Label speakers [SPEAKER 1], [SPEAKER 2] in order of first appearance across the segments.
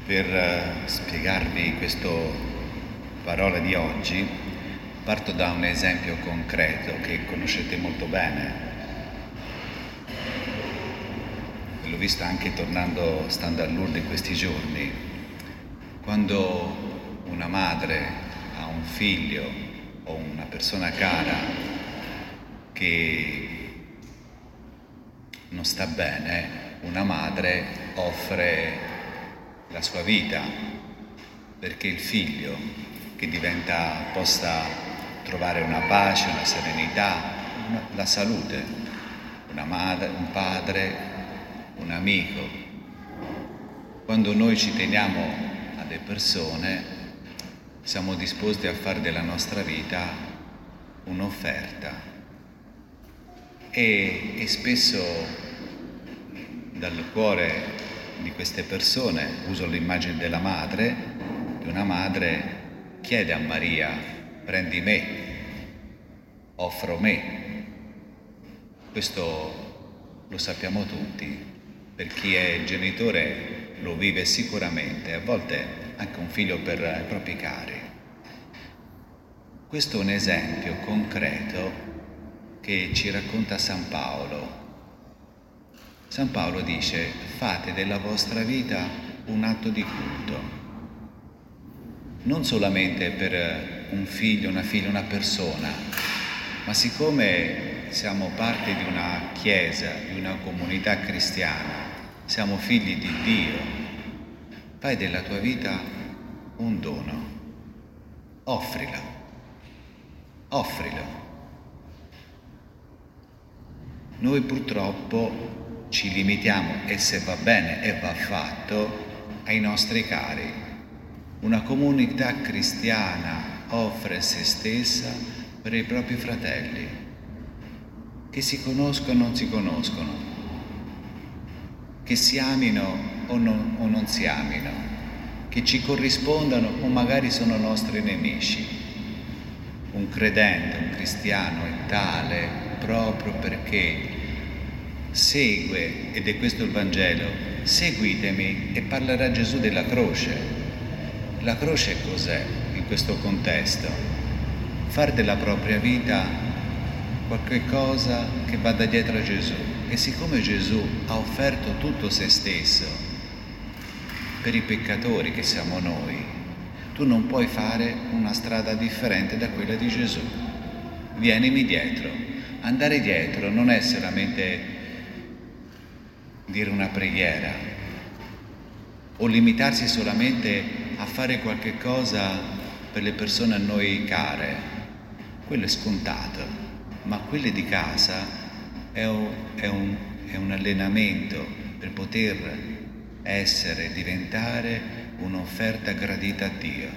[SPEAKER 1] Per spiegarvi questa parola di oggi parto da un esempio concreto che conoscete molto bene. L'ho visto anche stando a Lourdes in questi giorni. Quando una madre ha un figlio o una persona cara che non sta bene, una madre offre la sua vita perché il figlio possa trovare una pace, una serenità, la salute, una madre, un padre, un amico. Quando noi ci teniamo a delle persone, siamo disposti a fare della nostra vita un'offerta e spesso dal cuore di queste persone, uso l'immagine della madre, di una madre chiede a Maria: prendi me, offro me. Questo lo sappiamo tutti, per chi è genitore lo vive sicuramente, a volte anche un figlio per i propri cari. Questo è un esempio concreto che ci racconta San Paolo. San Paolo dice: fate della vostra vita un atto di culto, non solamente per un figlio, una figlia, una persona, ma siccome siamo parte di una chiesa, di una comunità cristiana, siamo figli di Dio, fai della tua vita un dono, offrilo. Noi purtroppo ci limitiamo, e se va bene e va fatto, ai nostri cari. Una comunità cristiana offre se stessa per i propri fratelli, che si conoscono o non si conoscono, che si amino o non si amino, che ci corrispondano o magari sono nostri nemici. Un credente, un cristiano è tale proprio perché segue, ed è questo il Vangelo: seguitemi, e parlerà Gesù della croce. La croce cos'è in questo contesto? Far della propria vita qualche cosa che vada dietro a Gesù. E siccome Gesù ha offerto tutto se stesso per i peccatori che siamo noi, tu non puoi fare una strada differente da quella di Gesù. Vienimi dietro. Andare dietro non è solamente dire una preghiera o limitarsi solamente a fare qualche cosa per le persone a noi care. Quello è scontato, ma quello di casa è un allenamento per poter diventare un'offerta gradita a Dio.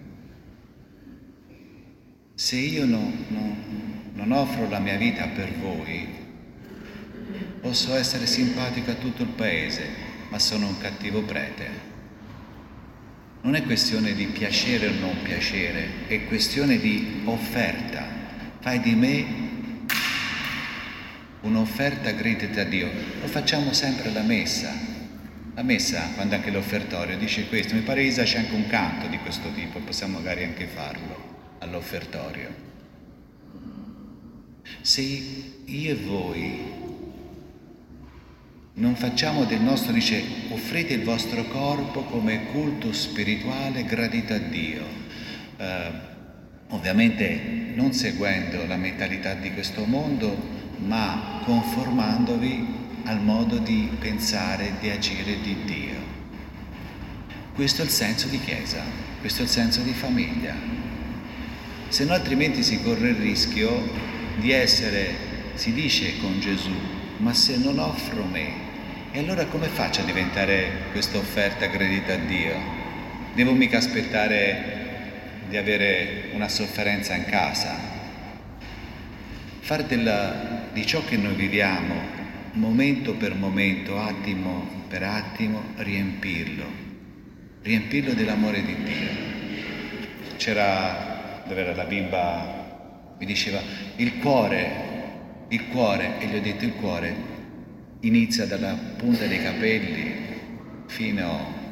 [SPEAKER 1] Se io non offro la mia vita per voi, posso essere simpatico a tutto il paese, ma sono un cattivo prete. Non è questione di piacere o non piacere, è questione di offerta. Fai di me un'offerta gradita a Dio. Lo facciamo sempre alla messa. La messa, quando anche l'offertorio dice questo, mi pare Isa c'è anche un canto di questo tipo, possiamo magari anche farlo all'offertorio. Se io e voi non facciamo del nostro, dice, offrite il vostro corpo come culto spirituale gradito a Dio, ovviamente non seguendo la mentalità di questo mondo, ma conformandovi al modo di pensare e di agire di Dio. Questo è il senso di chiesa, questo è il senso di famiglia. Se no altrimenti si corre il rischio di essere, si dice con Gesù: ma se non offro me, e allora come faccio a diventare questa offerta gradita a Dio? Devo mica aspettare di avere una sofferenza in casa. Far di ciò che noi viviamo, momento per momento, attimo per attimo, riempirlo dell'amore di Dio. Dove era la bimba, mi diceva il cuore, e gli ho detto: il cuore inizia dalla punta dei capelli fino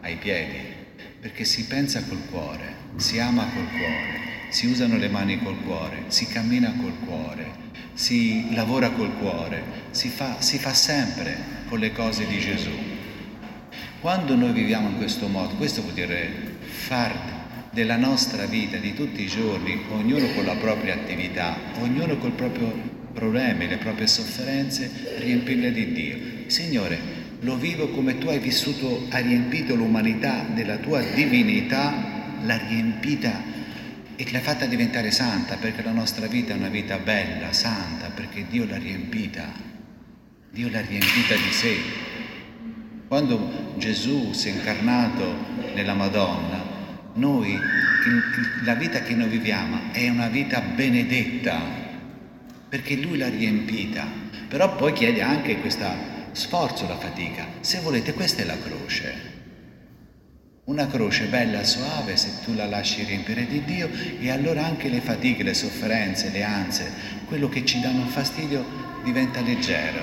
[SPEAKER 1] ai piedi, perché si pensa col cuore, si ama col cuore, si usano le mani col cuore, si cammina col cuore, si lavora col cuore, si fa sempre con le cose di Gesù. Quando noi viviamo in questo modo, questo vuol dire far della nostra vita di tutti i giorni, ognuno con la propria attività, ognuno col proprio problemi, le proprie sofferenze, riempirle di Dio. Signore, lo vivo come tu hai vissuto, hai riempito l'umanità della tua divinità, l'ha riempita e l'hai fatta diventare santa, perché la nostra vita è una vita bella, santa, perché Dio l'ha riempita di sé. Quando Gesù si è incarnato nella Madonna, noi, la vita che noi viviamo è una vita benedetta, perché Lui l'ha riempita. Però poi chiede anche questo sforzo, la fatica. Se volete, questa è la croce. Una croce bella, suave, se tu la lasci riempire di Dio, e allora anche le fatiche, le sofferenze, le ansie, quello che ci danno fastidio diventa leggero.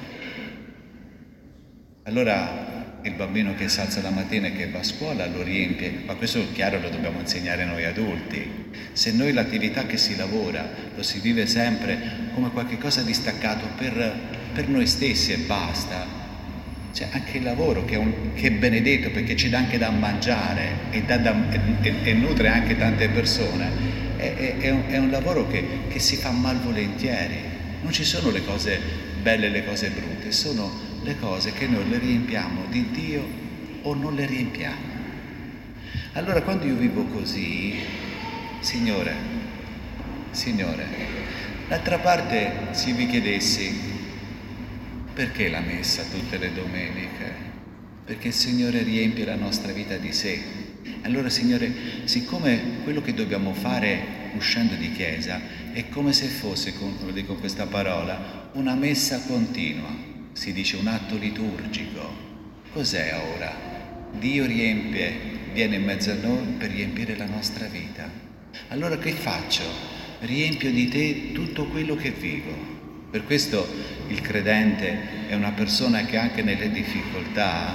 [SPEAKER 1] Allora il bambino che si alza la mattina e che va a scuola lo riempie, ma questo è chiaro, lo dobbiamo insegnare noi adulti. Se noi l'attività che si lavora lo si vive sempre come qualche cosa di staccato per noi stessi e basta, c'è anche il lavoro che è benedetto, perché ci dà anche da mangiare e nutre anche tante persone, è un lavoro che si fa malvolentieri. Non ci sono le cose belle e le cose brutte, sono le cose che noi le riempiamo di Dio o non le riempiamo. Allora quando io vivo così, Signore, d'altra parte se vi chiedessi perché la messa tutte le domeniche? Perché il Signore riempie la nostra vita di sé. Allora Signore, siccome quello che dobbiamo fare uscendo di chiesa è come se fosse, lo dico questa parola, una messa continua, si dice un atto liturgico. Cos'è ora? Dio viene in mezzo a noi per riempire la nostra vita. Allora che faccio? Riempio di te tutto quello che vivo. Per questo il credente è una persona che anche nelle difficoltà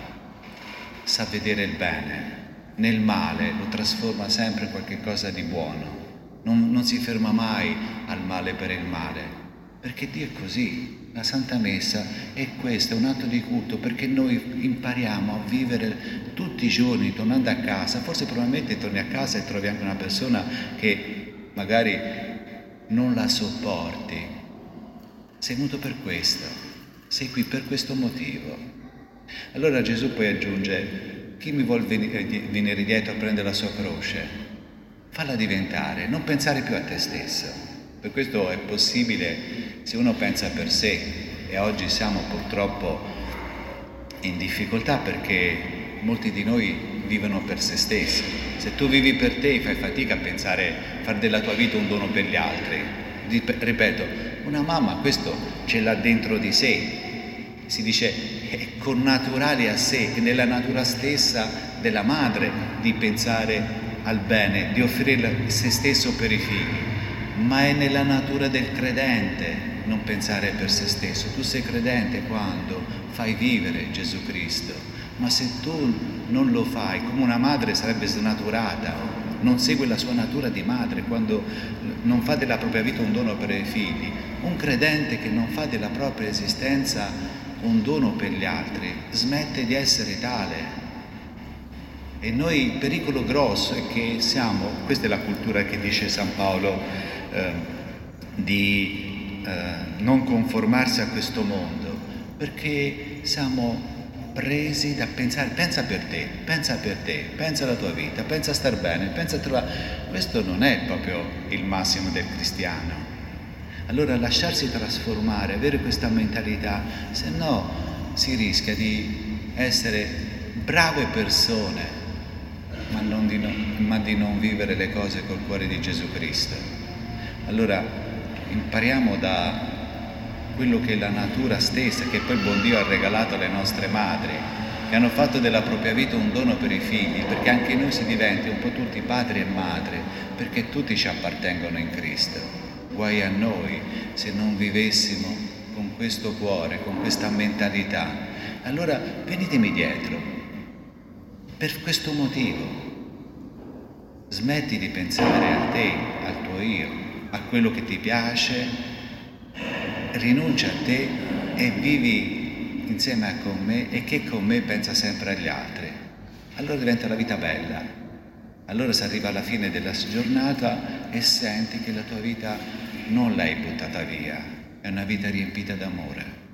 [SPEAKER 1] sa vedere il bene, nel male lo trasforma sempre in qualche cosa di buono, non si ferma mai al male per il male, perché Dio è così. La Santa Messa è questo, è un atto di culto, perché noi impariamo a vivere tutti i giorni tornando a casa. Forse probabilmente torni a casa e trovi anche una persona che magari non la sopporti. Sei venuto per questo, sei qui per questo motivo. Allora Gesù poi aggiunge: chi mi vuol venire dietro a prendere la sua croce, falla diventare, non pensare più a te stesso. Per questo è possibile se uno pensa per sé, e oggi siamo purtroppo in difficoltà perché molti di noi vivono per se stessi. Se tu vivi per te fai fatica a pensare, far della tua vita un dono per gli altri. Ripeto, una mamma questo ce l'ha dentro di sé, si dice è connaturale a sé, è nella natura stessa della madre di pensare al bene, di offrire se stesso per i figli, ma è nella natura del credente non pensare per se stesso. Tu sei credente quando fai vivere Gesù Cristo, ma se tu non lo fai, come una madre sarebbe snaturata, non segue la sua natura di madre quando non fa della propria vita un dono per i figli. Un credente che non fa della propria esistenza un dono per gli altri smette di essere tale. E noi il pericolo grosso è che siamo, questa è la cultura che dice San Paolo, di non conformarsi a questo mondo, perché siamo presi da pensare, pensa per te, pensa alla tua vita, pensa a star bene, pensa a trovare. Questo non è proprio il massimo del cristiano. Allora lasciarsi trasformare, avere questa mentalità, se no si rischia di essere brave persone, ma di non vivere le cose col cuore di Gesù Cristo. Allora impariamo da quello che è la natura stessa, che poi il buon Dio ha regalato alle nostre madri, che hanno fatto della propria vita un dono per i figli, perché anche noi si diventi un po' tutti padri e madri, perché tutti ci appartengono in Cristo. Guai a noi se non vivessimo con questo cuore, con questa mentalità. Allora venitemi dietro, Per questo motivo smetti di pensare a te, al tuo io, a quello che ti piace, rinuncia a te e vivi insieme a con me e che con me pensa sempre agli altri. Allora diventa la vita bella. Allora si arriva alla fine della giornata e senti che la tua vita non l'hai buttata via, è una vita riempita d'amore.